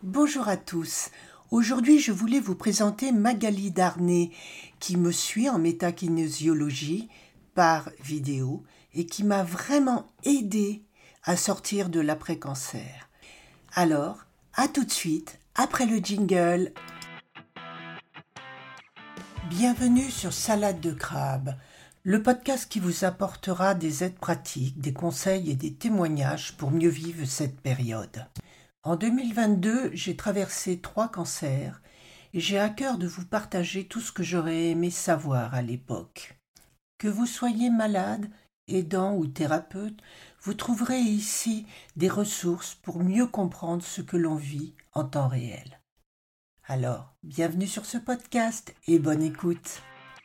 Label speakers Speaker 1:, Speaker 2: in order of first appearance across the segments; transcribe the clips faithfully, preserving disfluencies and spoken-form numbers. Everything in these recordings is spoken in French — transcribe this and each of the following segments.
Speaker 1: Bonjour à tous. Aujourd'hui, je voulais vous présenter Magali Darnay, qui me suit en métakinésiologie par vidéo et qui m'a vraiment aidé à sortir de l'après-cancer. Alors, à tout de suite, après le jingle. Bienvenue sur Salade de crabe, le podcast qui vous apportera des aides pratiques, des conseils et des témoignages pour mieux vivre cette période. En deux mille vingt-deux, j'ai traversé trois cancers et j'ai à cœur de vous partager tout ce que j'aurais aimé savoir à l'époque. Que vous soyez malade, aidant ou thérapeute, vous trouverez ici des ressources pour mieux comprendre ce que l'on vit en temps réel. Alors, bienvenue sur ce podcast et bonne écoute.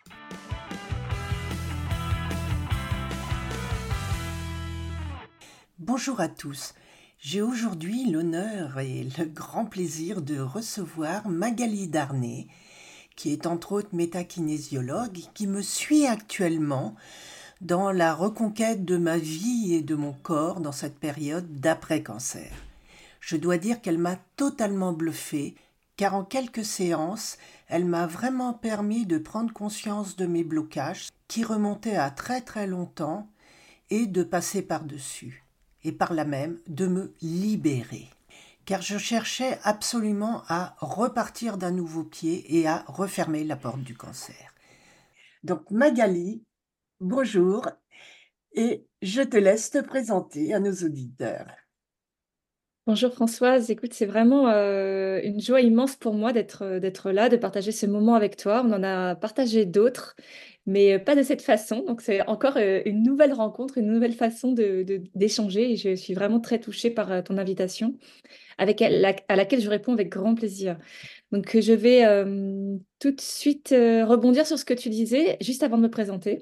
Speaker 1: Bonjour à tous. J'ai aujourd'hui l'honneur et le grand plaisir de recevoir Magali Darnay, qui est entre autres métakinésiologue et qui me suit actuellement dans la reconquête de ma vie et de mon corps dans cette période d'après-cancer. Je dois dire qu'elle m'a totalement bluffée, car en quelques séances, elle m'a vraiment permis de prendre conscience de mes blocages qui remontaient à très très longtemps et de passer par-dessus. Et par là même de me libérer. Car je cherchais absolument à repartir d'un nouveau pied et à refermer la porte du cancer. Donc Magali, bonjour, et je te laisse te présenter à nos auditeurs.
Speaker 2: Bonjour Françoise, écoute, c'est vraiment euh, une joie immense pour moi d'être euh, d'être là, de partager ce moment avec toi. On en a partagé d'autres, mais euh, pas de cette façon. Donc c'est encore euh, une nouvelle rencontre, une nouvelle façon de, de- d'échanger. Et je suis vraiment très touchée par euh, ton invitation, avec elle- la- à laquelle je réponds avec grand plaisir. Donc euh, je vais euh, tout de suite euh, rebondir sur ce que tu disais juste avant de me présenter.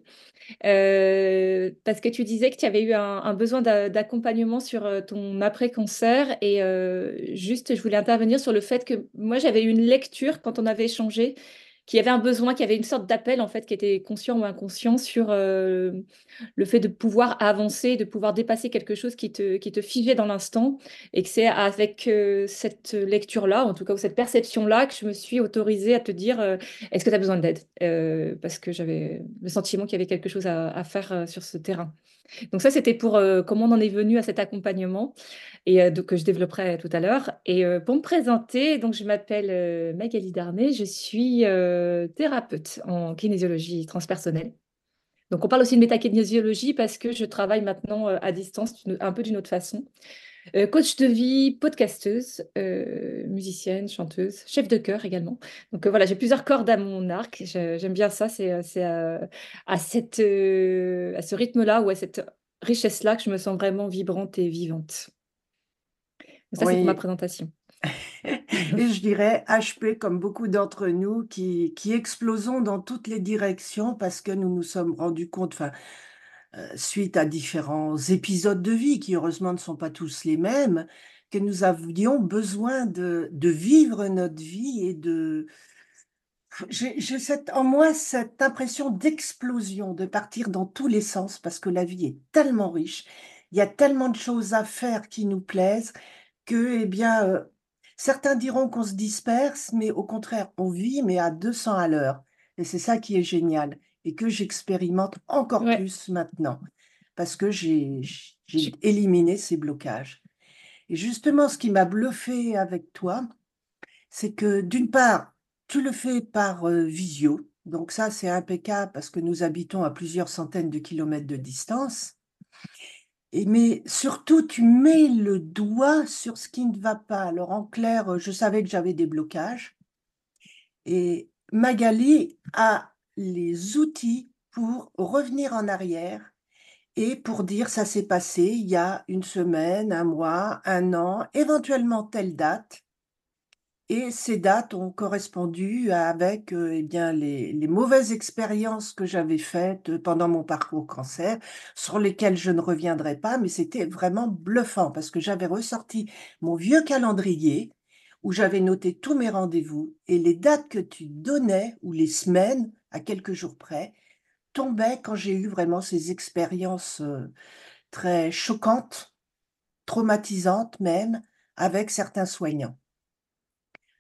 Speaker 2: Euh, parce que tu disais que tu avais eu un, un besoin d'a- d'accompagnement sur euh, ton après-cancer et euh, juste je voulais intervenir sur le fait que moi j'avais eu une lecture quand on avait échangé, qu'il y avait un besoin, qu'il y avait une sorte d'appel en fait qui était conscient ou inconscient sur euh, le fait de pouvoir avancer, de pouvoir dépasser quelque chose qui te, qui te figeait dans l'instant et que c'est avec euh, cette lecture-là, en tout cas ou cette perception-là que je me suis autorisée à te dire euh, est-ce que tu as besoin d'aide? Euh, parce que j'avais le sentiment qu'il y avait quelque chose à, à faire euh, sur ce terrain. Donc ça, c'était pour euh, comment on en est venu à cet accompagnement et euh, donc, que je développerai tout à l'heure. Et euh, pour me présenter, donc je m'appelle euh, Magali Darnay, je suis euh, thérapeute en kinésiologie transpersonnelle. Donc on parle aussi de métakinésiologie parce que je travaille maintenant euh, à distance d'une- un peu d'une autre façon. Euh, coach de vie, podcasteuse, euh, musicienne, chanteuse, chef de chœur également. Donc euh, voilà, j'ai plusieurs cordes à mon arc. Je- J'aime bien ça. C'est euh, c'est, euh, à cette, euh, à ce rythme-là ou à cette richesse-là que je me sens vraiment vibrante et vivante. Donc ça, c'est pour ma
Speaker 1: Oui,
Speaker 2: présentation.
Speaker 1: et je dirais H P comme beaucoup d'entre nous qui, qui explosons dans toutes les directions parce que nous nous sommes rendus compte, enfin, euh, suite à différents épisodes de vie qui heureusement ne sont pas tous les mêmes, que nous avions besoin de, de vivre notre vie et de... J'ai j'ai cette, en moi cette impression d'explosion, de partir dans tous les sens parce que la vie est tellement riche, il y a tellement de choses à faire qui nous plaisent que, eh bien, euh, certains diront qu'on se disperse, mais au contraire, on vit, mais à deux cents à l'heure. Et c'est ça qui est génial et que j'expérimente encore
Speaker 2: Ouais,
Speaker 1: plus maintenant parce que j'ai
Speaker 2: je
Speaker 1: j'ai
Speaker 2: suis-
Speaker 1: éliminé ces blocages. Et justement, ce qui m'a bluffé avec toi, c'est que d'une part, tu le fais par euh, visio, donc ça c'est impeccable parce que nous habitons à plusieurs centaines de kilomètres de distance. Et mais surtout, tu mets le doigt sur ce qui ne va pas. Alors en clair, euh, je savais que j'avais des blocages et Magali a les outils pour revenir en arrière et pour dire ça s'est passé il y a une semaine, un mois, un an, éventuellement telle date. Et ces dates ont correspondu avec euh, eh bien, les, les mauvaises expériences que j'avais faites euh, pendant mon parcours cancer, sur lesquelles je ne reviendrai pas, mais c'était vraiment bluffant parce que j'avais ressorti mon vieux calendrier où j'avais noté tous mes rendez-vous et les dates que tu donnais, ou les semaines, à quelques jours près, tombaient quand j'ai eu vraiment ces expériences euh, très choquantes, traumatisantes même, avec certains soignants.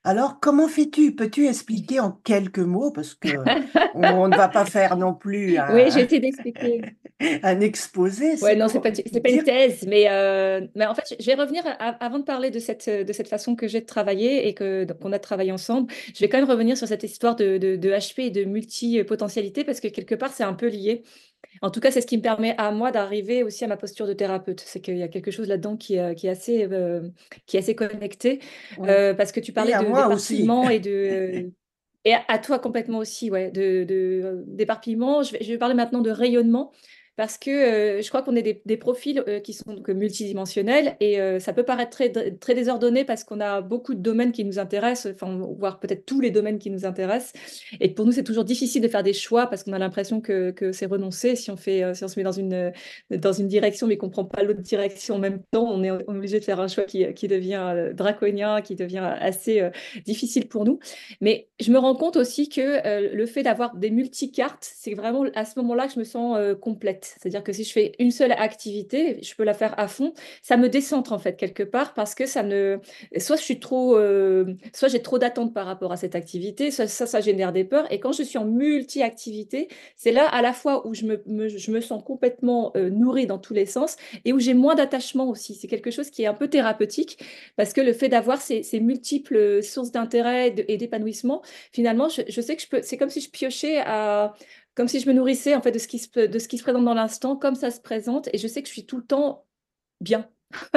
Speaker 1: Alors, comment fais-tu? Peux-tu expliquer en quelques mots, parce que on ne va pas faire non plus
Speaker 2: Oui, j'ai
Speaker 1: un,
Speaker 2: essayé d'expliquer.
Speaker 1: un exposé,
Speaker 2: Ouais,
Speaker 1: c'est
Speaker 2: non, c'est
Speaker 1: pour
Speaker 2: pas, c'est pas une
Speaker 1: dire.
Speaker 2: thèse, mais, euh, mais en fait, je vais revenir à- avant de parler de cette, de cette façon que j'ai de travailler et que, donc, qu'on a travaillé ensemble. Je vais quand même revenir sur cette histoire de, de, de H P et de multipotentialité parce que quelque part, c'est un peu lié. En tout cas, c'est ce qui me permet à moi d'arriver aussi à ma posture de thérapeute. C'est qu'il y a quelque chose là-dedans qui, est- qui est assez, euh, qui est assez connecté.
Speaker 1: Oui.
Speaker 2: Euh, parce que tu
Speaker 1: Et
Speaker 2: parlais
Speaker 1: à
Speaker 2: de
Speaker 1: moi aussi.
Speaker 2: d'éparpillement et de... Et à à toi complètement aussi, ouais, de, de- d'éparpillement. Je vais, je vais parler maintenant de rayonnement. Parce que euh, je crois qu'on est des, des profils euh, qui sont donc multidimensionnels et euh, ça peut paraître très, très désordonné parce qu'on a beaucoup de domaines qui nous intéressent, enfin, voire peut-être tous les domaines qui nous intéressent. Et pour nous, c'est toujours difficile de faire des choix parce qu'on a l'impression que, que c'est renoncer. Si on fait, euh, si on se met dans une, euh, dans une direction mais qu'on ne prend pas l'autre direction en même temps, on est obligé de faire un choix qui, qui devient euh, draconien, qui devient assez euh, difficile pour nous. Mais je me rends compte aussi que euh, le fait d'avoir des multicartes, c'est vraiment à ce moment-là que je me sens euh, complète. C'est-à-dire que si je fais une seule activité, je peux la faire à fond. Ça me décentre en fait quelque part parce que ça ne, soit je suis trop, euh, soit j'ai trop d'attentes par rapport à cette activité, soit ça, ça génère des peurs. Et quand je suis en multi-activité, c'est là à la fois où je me, me- je me sens complètement euh, nourrie dans tous les sens et où j'ai moins d'attachement aussi. C'est quelque chose qui est un peu thérapeutique parce que le fait d'avoir ces, ces multiples sources d'intérêt et de- et d'épanouissement, finalement, je, je sais que je peux, c'est comme si je piochais à, comme si je me nourrissais en fait de ce qui se, de ce qui se présente dans l'instant, comme ça se présente, et je sais que je suis tout le temps bien.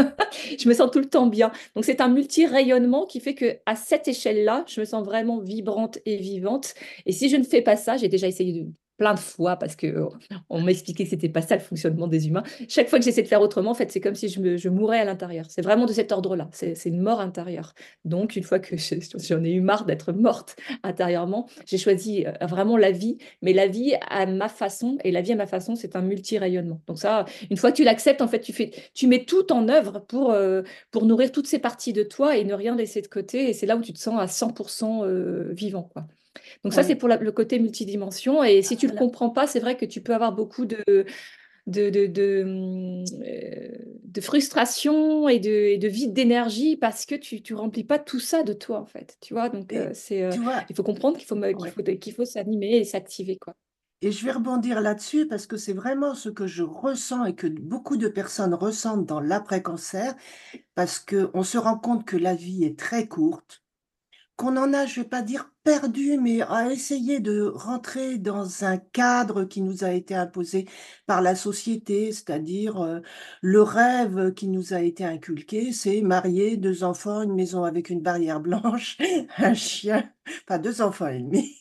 Speaker 2: Je me sens tout le temps bien. Donc c'est un multi-rayonnement qui fait que à cette échelle-là, je me sens vraiment vibrante et vivante. Et si je ne fais pas ça, j'ai déjà essayé de- plein de fois parce que euh, on m'expliquait que c'était pas ça le fonctionnement des humains. Chaque fois que j'essaie de faire autrement, en fait, c'est comme si je, me, je mourais à l'intérieur. C'est vraiment de cet ordre-là. C'est c'est une mort intérieure. Donc une fois que je- j'en ai eu marre d'être morte intérieurement, j'ai choisi euh, vraiment la vie, mais la vie à ma façon. Et la vie à ma façon, c'est un multi-rayonnement. Donc ça, une fois que tu l'acceptes, en fait, tu fais, tu mets tout en œuvre pour, euh, pour nourrir toutes ces parties de toi et ne rien laisser de côté. Et c'est là où tu te sens à cent pour cent euh, vivant, quoi. Donc ça, c'est
Speaker 1: Oui.
Speaker 2: pour la- le côté multidimension. Et si tu le
Speaker 1: Alors,
Speaker 2: comprends pas, c'est vrai que tu peux avoir beaucoup de, de, de, de, hum, euh, de frustration et de, et de vide d'énergie parce que tu tu remplis pas tout ça de toi, en fait. Tu vois, donc euh,
Speaker 1: et
Speaker 2: c'est, euh,
Speaker 1: tu vois,
Speaker 2: il faut comprendre qu'il faut, me- qu'il
Speaker 1: ouais.
Speaker 2: faut, qu'il faut s'animer et s'activer, quoi.
Speaker 1: Et je vais rebondir là-dessus parce que c'est vraiment ce que je ressens et que beaucoup de personnes ressentent dans l'après-cancer, parce qu'on se rend compte que la vie est très courte, qu'on en a, je vais pas dire perdu, mais à essayer de rentrer dans un cadre qui nous a été imposé par la société, c'est-à-dire euh, le rêve qui nous a été inculqué, c'est marier deux enfants, une maison avec une barrière blanche, un chien, enfin deux enfants et demi,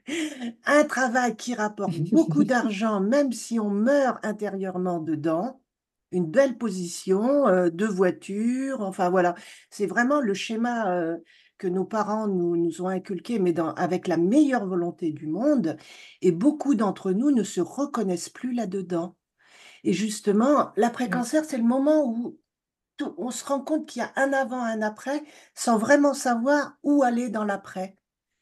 Speaker 1: un travail qui rapporte beaucoup d'argent, même si on meurt intérieurement dedans. Une belle position, euh, deux voitures, enfin voilà, c'est vraiment le schéma euh, que nos parents nous, nous ont inculqué, mais dans- avec la meilleure volonté du monde, et beaucoup d'entre nous ne se reconnaissent plus là-dedans. Et justement,
Speaker 2: Ouais.
Speaker 1: l'après-cancer, c'est le moment où tout- on se rend compte qu'il y a un avant, un après, sans vraiment savoir où aller dans l'après.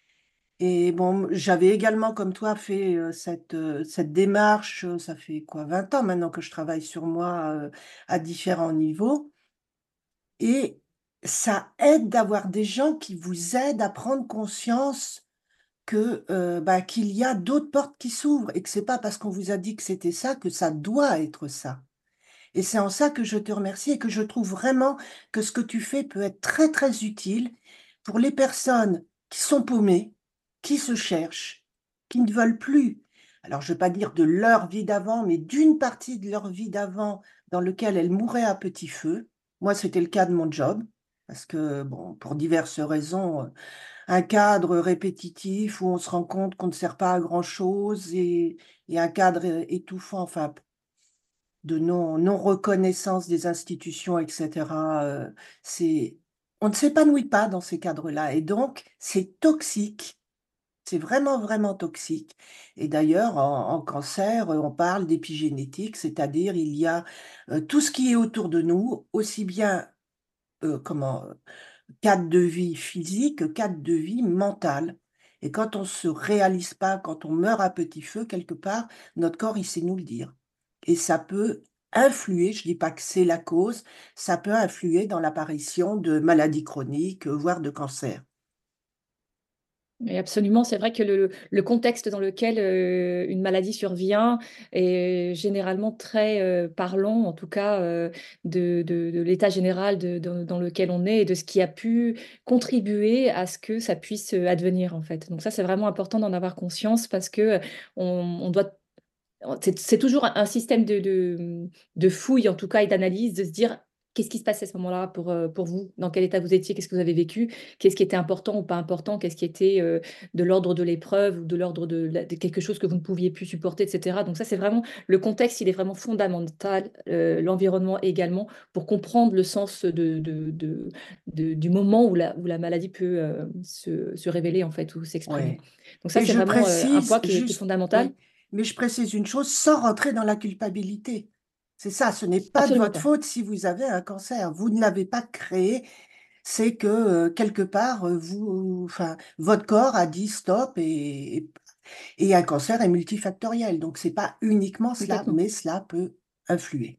Speaker 1: Et bon, j'avais également, comme toi, fait euh, cette, euh, cette démarche, euh, ça fait quoi, vingt ans maintenant que je travaille sur moi euh, à différents niveaux. Et ça aide d'avoir des gens qui vous aident à prendre conscience que euh, bah, qu'il y a d'autres portes qui s'ouvrent et que c'est pas parce qu'on vous a dit que c'était ça que ça doit être ça. Et c'est en ça que je te remercie et que je trouve vraiment que ce que tu fais peut être très très utile pour les personnes qui sont paumées, qui se cherchent, qui ne veulent plus. Alors je ne vais pas dire de leur vie d'avant, mais d'une partie de leur vie d'avant dans lequel elles mouraient à petit feu. Moi, c'était le cas de mon job, parce que, bon, pour diverses raisons, un cadre répétitif où on se rend compte qu'on ne sert pas à grand-chose et, et un cadre étouffant, enfin, de non, non-reconnaissance des institutions, et cetera. euh, c'est, on ne s'épanouit pas dans ces cadres-là. Et donc, c'est toxique. C'est vraiment, vraiment toxique. Et d'ailleurs, en, en cancer, euh, on parle d'épigénétique, c'est-à-dire il y a euh, tout ce qui est autour de nous, aussi bien euh, comment, euh, cadre de vie physique que cadre de vie mental. Et quand on ne se réalise pas, quand on meurt à petit feu, quelque part, notre corps, il sait nous le dire. Et ça peut influer, je ne dis pas que c'est la cause, ça peut influer dans l'apparition de maladies chroniques, euh, voire de cancer.
Speaker 2: Et absolument, c'est vrai que le, le contexte dans lequel euh, une maladie survient est généralement très euh, parlant, en tout cas euh, de, de- de l'état général de- dans dans lequel on est et de ce qui a pu contribuer à ce que ça puisse euh, advenir en fait. Donc ça, c'est vraiment important d'en avoir conscience parce que euh, on, on doit c'est c'est toujours un système de, de, de fouille, en tout cas, et d'analyse, de se dire qu'est-ce qui se passe à ce moment-là pour, euh, pour vous, dans quel état vous étiez, qu'est-ce que vous avez vécu, qu'est-ce qui était important ou pas important, qu'est-ce qui était euh, de l'ordre de l'épreuve ou de l'ordre de, la- de quelque chose que vous ne pouviez plus supporter, et cetera. Donc ça, c'est vraiment, le contexte, il est vraiment fondamental, euh, l'environnement également, pour comprendre le sens de, de, de- de- du moment où la, où la maladie peut euh, se, se révéler, en fait, ou s'exprimer.
Speaker 1: Ouais.
Speaker 2: Donc ça,
Speaker 1: Et
Speaker 2: c'est
Speaker 1: je
Speaker 2: vraiment euh, un
Speaker 1: précise
Speaker 2: point qui est, qui est
Speaker 1: juste,
Speaker 2: fondamental.
Speaker 1: oui, mais je précise une chose, sans rentrer dans la culpabilité. C'est ça, ce n'est pas de
Speaker 2: Absolument
Speaker 1: votre
Speaker 2: pas.
Speaker 1: faute si vous avez un cancer. Vous ne l'avez pas créé. C'est que euh, quelque part, euh, vous, enfin, votre corps a dit stop et, et, et un cancer est multifactoriel. Donc, c'est pas uniquement cela,
Speaker 2: Complètement.
Speaker 1: mais cela peut influer.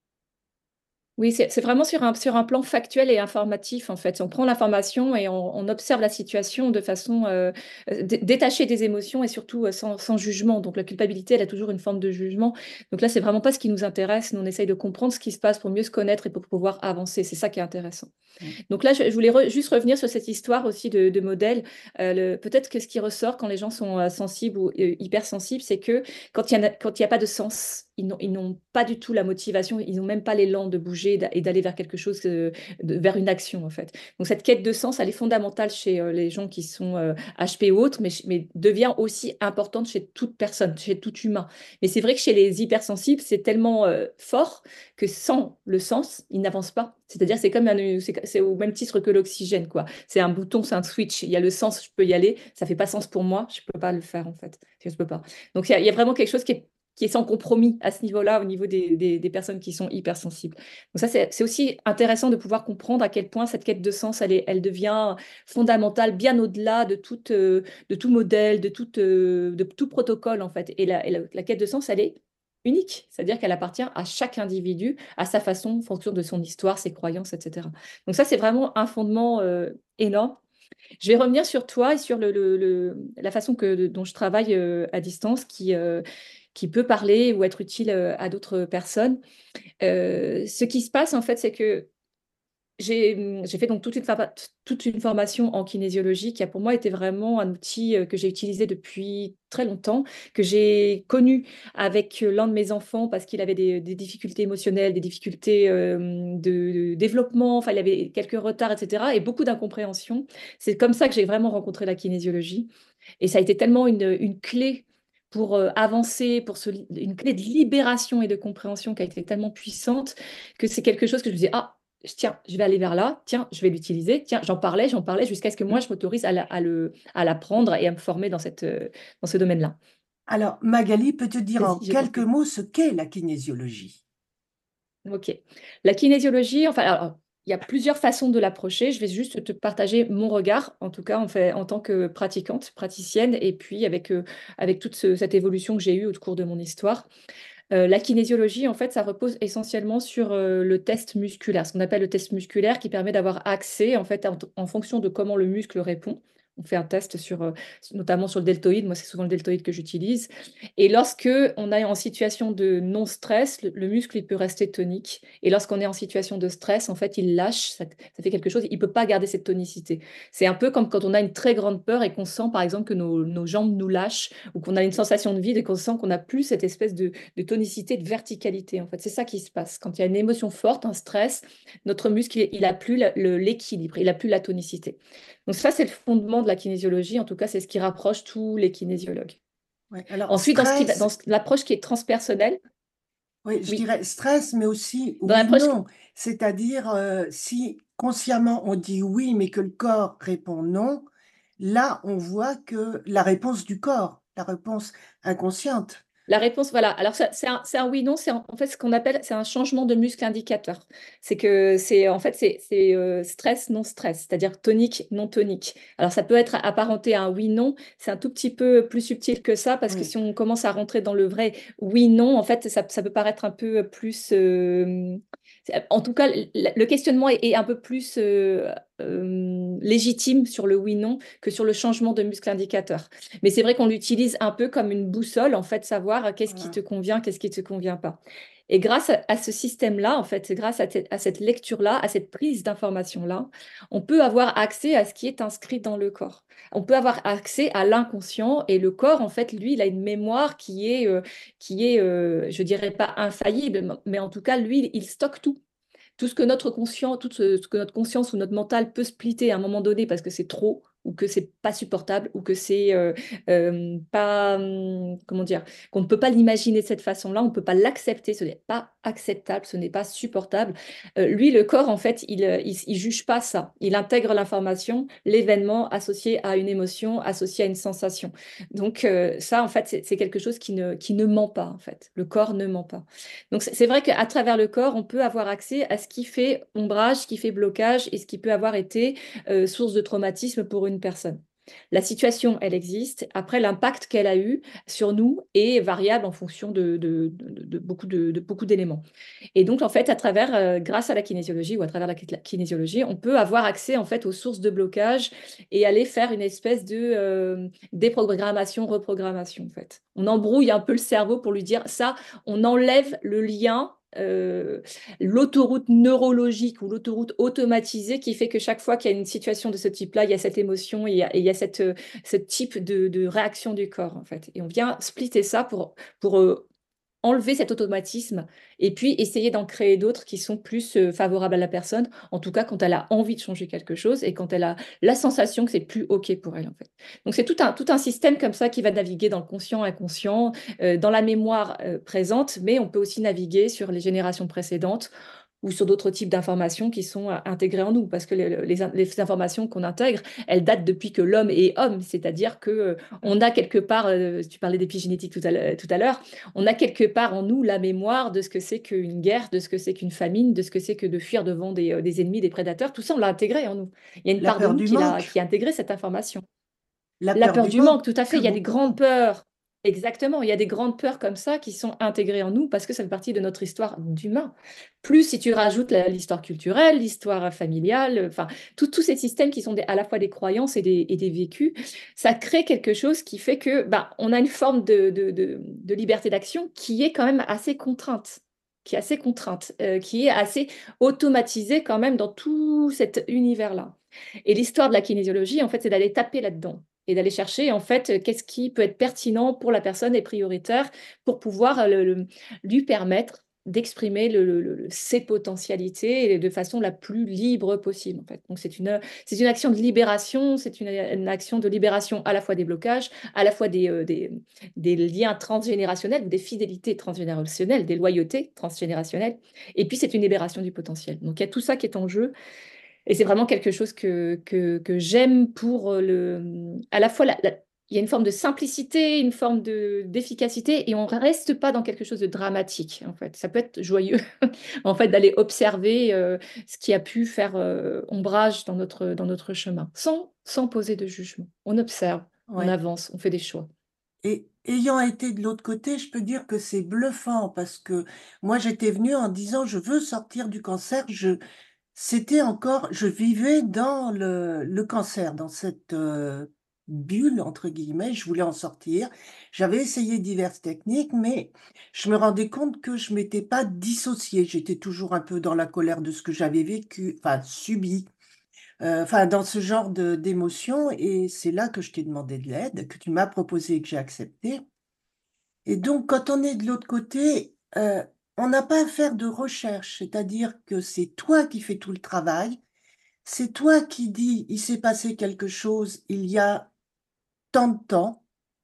Speaker 2: Oui, c'est c'est vraiment sur un, sur un plan factuel et informatif, en fait. On prend l'information et on, on observe la situation de façon euh, euh, dé- détachée des émotions et surtout euh, sans, sans jugement. Donc la culpabilité, elle a toujours une forme de jugement. Donc là, c'est vraiment pas ce qui nous intéresse. Nous, on essaye de comprendre ce qui se passe pour mieux se connaître et pour pouvoir avancer. C'est ça qui est intéressant.
Speaker 1: Mm.
Speaker 2: Donc là, je, je voulais re- juste revenir sur cette histoire aussi de, de modèle. Euh, le- peut-être que ce qui ressort quand les gens sont euh, sensibles ou euh, hypersensibles, c'est que quand il y a, quand il y a pas de sens, ils n'ont ils n'ont pas du tout la motivation, ils n'ont même pas l'élan de bouger et d'a- et d'aller vers quelque chose, euh, de- vers une action en fait. Donc cette quête de sens, elle est fondamentale chez euh, les gens qui sont euh, H P ou autres, mais, ch- mais devient aussi importante chez toute personne, chez tout humain. Mais c'est vrai que chez les hypersensibles, c'est tellement euh, fort que sans le sens, ils n'avancent pas. C'est-à-dire, c'est comme un, c'est c'est au même titre que l'oxygène, quoi. C'est un bouton, c'est un switch. Il y a le sens, je peux y aller. Ça fait pas sens pour moi, je peux pas le faire en fait. Je peux pas. Donc il y a, il y a vraiment quelque chose qui est, qui est sans compromis à ce niveau-là, au niveau des, des- des personnes qui sont hypersensibles. Donc ça, c'est c'est aussi intéressant de pouvoir comprendre à quel point cette quête de sens, elle est, elle devient fondamentale, bien au-delà de tout, euh, de tout modèle, de tout, euh, de tout protocole en fait. Et la, et la la quête de sens, elle est unique, c'est-à-dire qu'elle appartient à chaque individu, à sa façon, en fonction de son histoire, ses croyances, et cetera. Donc ça, c'est vraiment un fondement euh, énorme. Je vais revenir sur toi et sur le, le- le- la façon que, dont je travaille euh, à distance, qui, euh, qui peut parler ou être utile euh, à d'autres personnes. Euh, ce qui se passe, en fait, c'est que j'ai hum, j'ai fait donc toute une, forma- toute une formation en kinésiologie qui a pour moi été vraiment un outil euh, que j'ai utilisé depuis très longtemps, que j'ai connu avec euh, l'un de mes enfants parce qu'il avait des, des difficultés émotionnelles, des difficultés euh, de, de développement, enfin il avait quelques retards, et cetera. Et beaucoup d'incompréhension. C'est comme ça que j'ai vraiment rencontré la kinésiologie. Et ça a été tellement une, une clé pour euh, avancer, pour se, li- une clé de libération et de compréhension qui a été tellement puissante que c'est quelque chose que je me disais, ah, tiens, je vais aller vers là, tiens, je vais l'utiliser, tiens, j'en parlais, j'en parlais jusqu'à ce que moi,
Speaker 1: Mm.
Speaker 2: je m'autorise à la- à le, à l'apprendre et à me former dans cette, euh, dans ce domaine-là.
Speaker 1: Alors, Magali peut te dire en
Speaker 2: Vas-y, je t'en
Speaker 1: quelques
Speaker 2: prie.
Speaker 1: mots ce qu'est la kinésiologie.
Speaker 2: Ok. La kinésiologie, enfin, alors, il y a plusieurs façons de l'approcher. Je vais juste te partager mon regard, en tout cas, en fait, en tant que pratiquante, praticienne, et puis avec, euh, avec toute ce- cette évolution que j'ai eue au cours de mon histoire. Euh, la kinésiologie, en fait, ça repose essentiellement sur euh, le test musculaire, ce qu'on appelle le test musculaire qui permet d'avoir accès, en fait, en, en fonction de comment le muscle répond. On fait un test sur, euh, notamment sur le deltoïde. Moi, c'est souvent le deltoïde que j'utilise. Et lorsque on est en situation de non-stress, le, le muscle, il peut rester tonique. Et lorsqu'on est en situation de stress, en fait, il lâche, ça, ça fait quelque chose, il ne peut pas garder cette tonicité. C'est un peu comme quand on a une très grande peur et qu'on sent, par exemple, que nos, nos jambes nous lâchent ou qu'on a une sensation de vide et qu'on sent qu'on n'a plus cette espèce de, de tonicité, de verticalité. En fait, c'est ça qui se passe. Quand il y a une émotion forte, un stress, notre muscle, il, il a plus la- le- l'équilibre, il a plus la tonicité. Donc ça, c'est le fondement de la kinésiologie. En tout cas, c'est ce qui rapproche tous les kinésiologues.
Speaker 1: Ouais. Alors,
Speaker 2: Ensuite, dans ce qui va- dans
Speaker 1: stress,
Speaker 2: ce- l'approche qui est transpersonnelle,
Speaker 1: oui, je
Speaker 2: oui,
Speaker 1: dirais stress, mais aussi
Speaker 2: dans
Speaker 1: oui,
Speaker 2: l'approche,
Speaker 1: non. C'est-à-dire, euh, si consciemment on dit oui, mais que le corps répond non, là, on voit que la réponse du corps, la réponse inconsciente.
Speaker 2: la réponse, voilà. Alors, ça- c'est un, c'est un oui-non, c'est en en fait ce qu'on appelle, c'est un changement de muscle indicateur. C'est que c'est, en fait, c'est c'est, euh, stress, non-stress, c'est-à-dire tonique, non tonique. Alors, ça peut être apparenté à un oui-non, c'est un tout petit peu plus subtil que ça, parce que
Speaker 1: Oui,
Speaker 2: si on commence à rentrer dans le vrai oui-non, en fait, ça, ça peut paraître un peu plus, euh, c'est- En tout cas, le le questionnement est, est un peu plus euh, euh, légitime sur le oui-non que sur le changement de muscle indicateur. Mais c'est vrai qu'on l'utilise un peu comme une boussole, en fait, savoir euh, qu'est-ce qui
Speaker 1: Voilà.
Speaker 2: te convient, qu'est-ce qui ne te convient pas. Et grâce à, à ce système-là, en fait, grâce à, te- à cette lecture-là, à cette prise d'information-là, on peut avoir accès à ce qui est inscrit dans le corps. On peut avoir accès à l'inconscient et le corps, en fait, lui, il a une mémoire qui est, euh, qui est euh, je dirais pas infaillible, mais en tout cas, lui, il stocke tout tout ce que notre conscient, tout ce, ce que notre conscience ou notre mental peut splitter à un moment donné parce que c'est trop ou que c'est pas supportable ou que c'est euh, euh, pas hum, comment dire qu'on ne peut pas l'imaginer de cette façon-là, on ne peut pas l'accepter, ce n'est pas acceptable, ce n'est pas supportable. Euh, lui, le corps, en fait, il, euh, il, il juge pas ça. Il intègre l'information, l'événement associé à une émotion, associé à une sensation. Donc euh, ça, en fait, c'est c'est quelque chose qui ne, qui ne ment pas, en fait. Le corps ne ment pas. Donc c'est c'est vrai qu'à travers le corps, on peut avoir accès à ce qui fait ombrage, ce qui fait blocage et ce qui peut avoir été euh, source de traumatisme pour une personne. La situation, elle existe. Après, l'impact qu'elle a eu sur nous est variable en fonction de, de- de- de beaucoup de, de beaucoup d'éléments. Et donc, en fait, à travers, euh, grâce à la kinésiologie ou à travers la, la kinésiologie, on peut avoir accès en fait aux sources de blocage et aller faire une espèce de euh, déprogrammation, reprogrammation en fait. On embrouille un peu le cerveau pour lui dire ça, on enlève le lien. euh, l'autoroute neurologique ou l'autoroute automatisée qui fait que chaque fois qu'il y a une situation de ce type-là, il y a cette émotion et il y a, et il y a cette, euh, ce type de, de réaction du corps en fait. Et on vient splitter ça pour, pour euh, enlever cet automatisme et puis essayer d'en créer d'autres qui sont plus euh, favorables à la personne, en tout cas quand elle a envie de changer quelque chose et quand elle a la sensation que c'est plus OK pour elle en fait. Donc c'est tout un, tout un système comme ça qui va naviguer dans le conscient, inconscient, euh, dans la mémoire euh, présente, mais on peut aussi naviguer sur les générations précédentes ou sur d'autres types d'informations qui sont euh, intégrées en nous, parce que les, les, les informations qu'on intègre, elles datent depuis que l'homme est homme, c'est-à-dire que euh, on a quelque part, euh, tu parlais d'épigénétique tout à l'heure, tout à l'heure, on a quelque part en nous la mémoire de ce que c'est qu'une guerre, de ce que c'est qu'une famine, de ce que c'est que de fuir devant des, euh, des ennemis, des prédateurs. Tout ça, on l'a intégré en nous. Il y a une
Speaker 1: La
Speaker 2: part de
Speaker 1: peur
Speaker 2: nous
Speaker 1: du
Speaker 2: qui a,
Speaker 1: manque,
Speaker 2: qui a intégré cette information.
Speaker 1: la
Speaker 2: La
Speaker 1: peur
Speaker 2: peur
Speaker 1: du
Speaker 2: du
Speaker 1: manque
Speaker 2: manque, tout à fait.
Speaker 1: que
Speaker 2: Il y a des
Speaker 1: beaucoup.
Speaker 2: grandes peurs. Exactement. Il y a des grandes peurs comme ça qui sont intégrées en nous parce que ça fait partie de notre histoire d'humain. Plus si tu rajoutes la- l'histoire culturelle, l'histoire familiale, enfin, tout- tous ces systèmes qui sont des- à la fois des croyances et des, et des vécus, ça crée quelque chose qui fait que bah, on a une forme de, de- de- de liberté d'action qui est quand même assez contrainte, qui est assez contrainte, euh, qui est assez automatisée quand même dans tout cet univers-là. Et l'histoire de la kinésiologie, en fait, c'est d'aller taper là-dedans et d'aller chercher, en fait, qu'est-ce qui peut être pertinent pour la personne et prioritaire pour pouvoir le- le- lui permettre d'exprimer le- le- le- ses potentialités de façon la plus libre possible, en fait. Donc, c'est une, c'est une action de libération, c'est une, une action de libération à la fois des blocages, à la fois des, euh, des, des liens transgénérationnels, des fidélités transgénérationnelles, des loyautés transgénérationnelles, et puis c'est une libération du potentiel. Donc, il y a tout ça qui est en jeu. Et c'est vraiment quelque chose que, que, que j'aime pour euh, le... À la fois, la- la- il y a une forme de simplicité, une forme de, d'efficacité, et on ne reste pas dans quelque chose de dramatique, en fait. Ça peut être joyeux, en fait, d'aller observer euh, ce qui a pu faire euh, ombrage dans notre, dans notre chemin, sans, sans poser de jugement. On observe, on
Speaker 1: Ouais.
Speaker 2: avance, on fait des choix.
Speaker 1: Et ayant été de l'autre côté, je peux dire que c'est bluffant parce que moi j'étais venue en disant je veux sortir du cancer. Je, c'était encore, je vivais dans le, le cancer, dans cette euh, bulle entre guillemets. Je voulais en sortir. J'avais essayé diverses techniques, mais je me rendais compte que je m'étais pas dissociée. J'étais toujours un peu dans la colère de ce que j'avais vécu, enfin subi. Euh, enfin, dans ce genre de d'émotions, et c'est là que je t'ai demandé de l'aide, que tu m'as proposé et que j'ai accepté. Et donc, quand on est de l'autre côté, euh, on n'a pas à faire de recherche, c'est-à-dire que c'est toi qui fais tout le travail, c'est toi qui dis, il s'est passé quelque chose il y a tant de temps,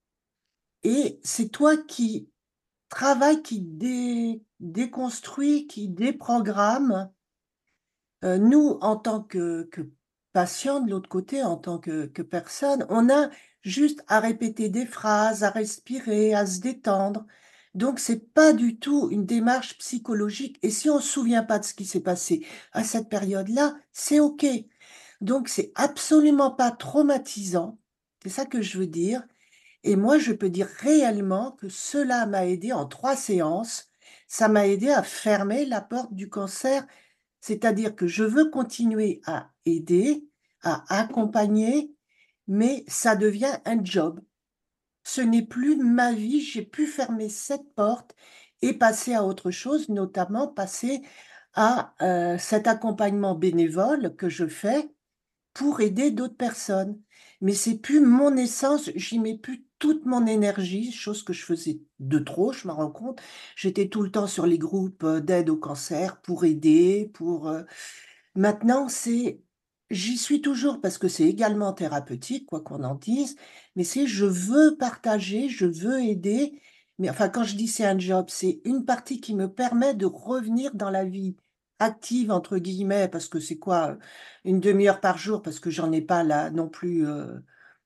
Speaker 1: et c'est toi qui travaille, qui dé- déconstruit, qui déprogramme. Euh, nous, en tant que, que patients de l'autre côté, en tant que, que personne, on a juste à répéter des phrases, à respirer, à se détendre. Donc, c'est pas du tout une démarche psychologique. Et si on se souvient pas de ce qui s'est passé à cette période-là, c'est OK. Donc, c'est absolument pas traumatisant. C'est ça que je veux dire. Et moi, je peux dire réellement que cela m'a aidé en trois séances. ça m'a aidé à fermer la porte du cancer. C'est-à-dire que je veux continuer à aider, à accompagner, mais ça devient un job. Ce n'est plus ma vie, j'ai pu fermer cette porte et passer à autre chose, notamment passer à euh, cet accompagnement bénévole que je fais pour aider d'autres personnes. Mais c'est plus mon essence, j'y mets plus toute mon énergie, chose que je faisais de trop, je me rends compte. J'étais tout le temps sur les groupes euh, d'aide au cancer pour aider, pour... euh, Maintenant, c'est... J'y suis toujours parce que c'est également thérapeutique, quoi qu'on en dise, mais c'est je veux partager, je veux aider. Mais enfin, quand je dis c'est un job, c'est une partie qui me permet de revenir dans la vie active, entre guillemets, parce que c'est quoi, une demi-heure par jour, parce que j'en ai pas là non plus euh,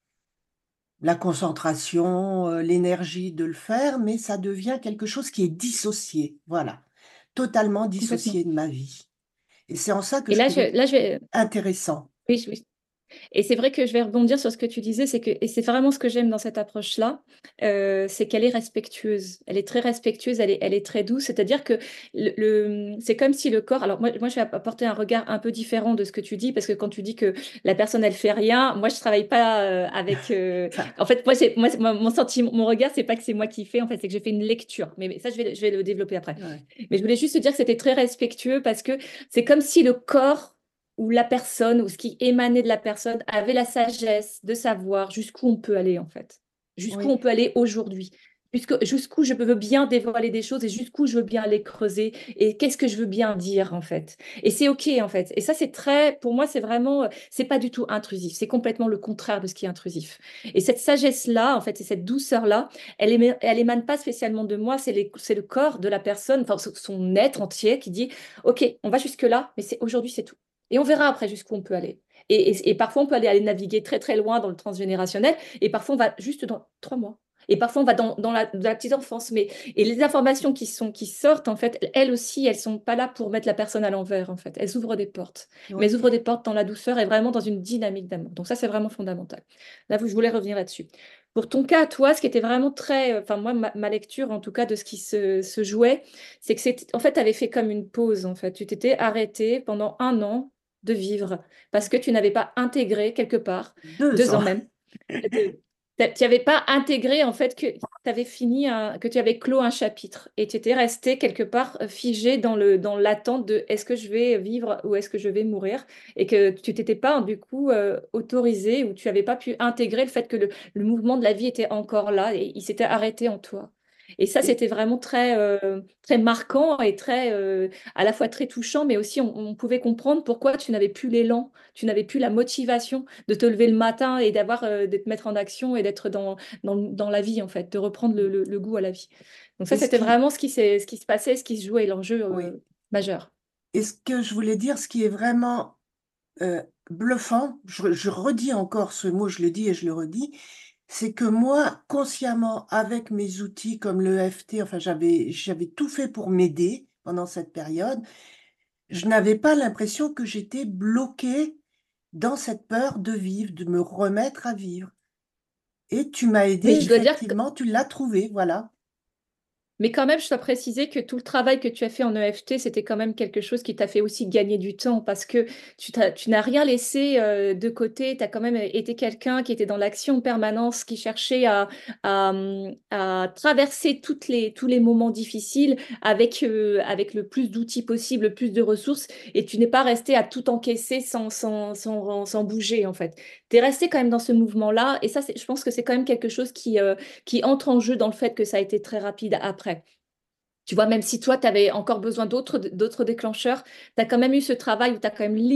Speaker 1: la concentration, euh, l'énergie de le faire, mais ça devient quelque chose qui est dissocié, voilà, totalement
Speaker 2: Complètement.
Speaker 1: dissocié de ma vie. Et c'est en ça que
Speaker 2: Et
Speaker 1: je
Speaker 2: là, je,
Speaker 1: trouvais
Speaker 2: là, je vais...
Speaker 1: intéressant.
Speaker 2: Oui, oui. Et c'est vrai que je vais rebondir sur ce que tu disais, c'est que, et c'est vraiment ce que j'aime dans cette approche-là, euh, c'est qu'elle est respectueuse. Elle est très respectueuse, elle est, elle est très douce. C'est-à-dire que le, le- c'est comme si le corps. Alors moi, moi, je vais apporter un regard un peu différent de ce que tu dis, parce que quand tu dis que la personne elle fait rien, moi je travaille pas euh, avec. euh,
Speaker 1: Enfin,
Speaker 2: En fait, moi, c'est, moi, c'est- moi, mon sentiment, mon regard, c'est pas que c'est moi qui fais. En fait, c'est que j'ai fait une lecture. Mais, mais ça, je vais, je vais le développer après.
Speaker 1: ouais,
Speaker 2: Mais je voulais juste te dire que c'était très respectueux parce que c'est comme si le corps ou la personne ou ce qui émanait de la personne avait la sagesse de savoir jusqu'où on peut aller en fait, jusqu'où
Speaker 1: oui,
Speaker 2: on peut aller aujourd'hui, jusqu'où jusqu'où je veux bien dévoiler des choses et jusqu'où je veux bien les creuser et qu'est-ce que je veux bien dire en fait. Et c'est OK en fait. Et ça c'est très, pour moi c'est vraiment, c'est pas du tout intrusif, c'est complètement le contraire de ce qui est intrusif. Et cette sagesse-là en fait et cette douceur-là, elle émane, elle émane pas spécialement de moi, c'est les- c'est le corps de la personne, enfin son être entier qui dit OK, on va jusque-là, mais c'est aujourd'hui c'est tout. Et on verra après jusqu'où on peut aller. Et, et- et parfois, on peut aller, aller naviguer très très loin dans le transgénérationnel, et parfois, on va juste dans trois mois. Et parfois, on va dans, dans la, dans la petite enfance. Mais, et les informations qui sont, qui sortent, en fait, elles aussi, elles sont pas là pour mettre la personne à l'envers, en fait. Elles ouvrent des portes. Mais
Speaker 1: oui.
Speaker 2: elles ouvrent des portes dans la douceur et vraiment dans une dynamique d'amour. Donc ça, c'est vraiment fondamental. Là, je voulais revenir là-dessus. Pour ton cas, toi, ce qui était vraiment très... Enfin, moi, ma, ma lecture, en tout cas, de ce qui se, se jouait, c'est que c'est, en fait, tu avais fait comme une pause, en fait. Tu t'étais arrêté pendant un an de vivre parce que tu n'avais pas intégré quelque part,
Speaker 1: Deux
Speaker 2: deux ans
Speaker 1: ans.
Speaker 2: même, de- tu n'avais pas intégré en fait que tu avais fini un- que tu avais clos un chapitre et tu étais resté quelque part euh, figé dans le dans l'attente de est-ce que je vais vivre ou est-ce que je vais mourir et que tu t'étais pas du coup euh, autorisé ou tu n'avais pas pu intégrer le fait que le, le mouvement de la vie était encore là et il s'était arrêté en toi. Et ça,
Speaker 1: Et-
Speaker 2: c'était vraiment très, euh, très marquant et très, euh, à la fois très touchant, mais aussi on, on pouvait comprendre pourquoi tu n'avais plus l'élan, tu n'avais plus la motivation de te lever le matin et d'avoir, euh, de te mettre en action et d'être dans, dans, dans la vie, en fait, de reprendre le, le- le goût à la vie. Donc ça,
Speaker 1: et ce
Speaker 2: c'était
Speaker 1: qui,
Speaker 2: vraiment ce qui s'est, ce qui se passait, ce qui se jouait, l'enjeu
Speaker 1: oui.
Speaker 2: euh, majeur.
Speaker 1: Et ce que je voulais dire, ce qui est vraiment euh, bluffant, je, je redis encore ce mot, je le dis et je le redis, c'est que moi, consciemment, avec mes outils comme le l'E F T, enfin, j'avais, j'avais tout fait pour m'aider pendant cette période, je n'avais pas l'impression que j'étais bloquée dans cette peur de vivre, de me remettre à vivre. Et tu m'as aidé,
Speaker 2: Mais je dois dire
Speaker 1: effectivement, tu l'as trouvé, voilà.
Speaker 2: Mais quand même, je dois préciser que tout le travail que tu as fait en E F T, c'était quand même quelque chose qui t'a fait aussi gagner du temps parce que tu t'as- tu n'as rien laissé euh, de côté. Tu as quand même été quelqu'un qui était dans l'action en permanence, qui cherchait à, à, hum, à traverser toutes les, tous les moments difficiles avec, euh, avec le plus d'outils possible, le plus de ressources. Et tu n'es pas resté à tout encaisser sans, sans, sans, sans bouger, en fait. Tu es resté quand même dans ce mouvement-là. Et ça, c'est- je pense que c'est quand même quelque chose qui, euh, qui entre en jeu dans le fait que ça a été très rapide après. Tu vois, même si toi, tu avais encore besoin d'autres d'autres déclencheurs, tu as quand même eu ce travail où tu as quand même